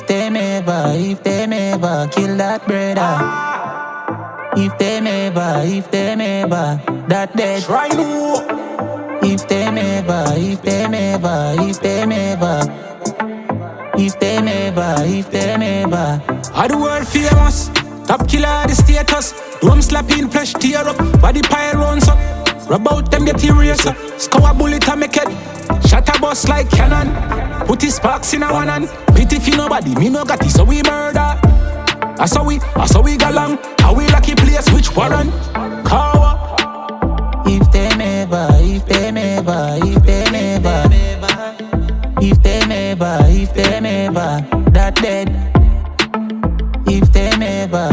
them ever kill that brother. If them ever, that dead. Try no. If them ever, Are the world famous? Top killer the status. Drum slapping flesh tear up. Body pile runs up. Rub out them get erased up. Scour bullet and make it. Shatter bust like cannon. Put his sparks in a one hand. Pity for nobody, me no got it, so we murder. I saw we got long. How we lucky place, which warrant? Kawa. If them ever, that dead. If them ever,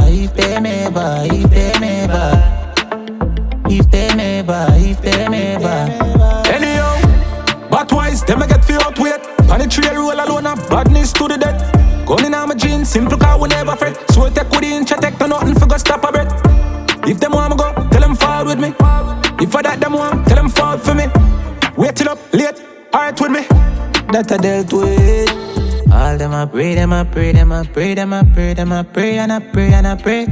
Anyhow, but wise, them I get feel out weight. On the trail roll alone, a badness to the death. Gun in my jeans, simple car we never fret. So take with the inch, take no nothing for go stop a breath. If them want me go, tell them forward with me. If I that them want, tell them forward for me. Wait till up, late, alright with me. that I dealt with. All them I pray, and I pray, and I pray. All them I play, and I play, and I play, and I play,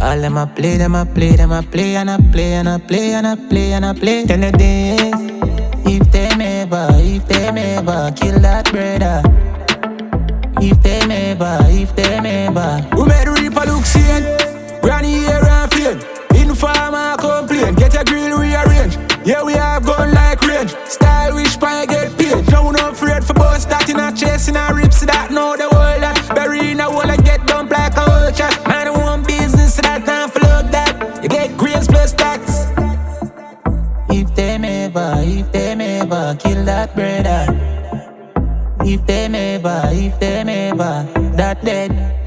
and I play. Tell the days, if them ever kill that brother. If them ever. We made the reaper look sane. Granny here and fail. Informer complain. Get your grill rearranged. Yeah, we have gun like range. Style wish pie get paid. No one afraid for boss that in a chest in a rips that know the world that bury in a wall and get dumped like a vulture. Man, I want business that time for love that. You get grains plus tax. If them ever kill that brother. If them ever, that dead.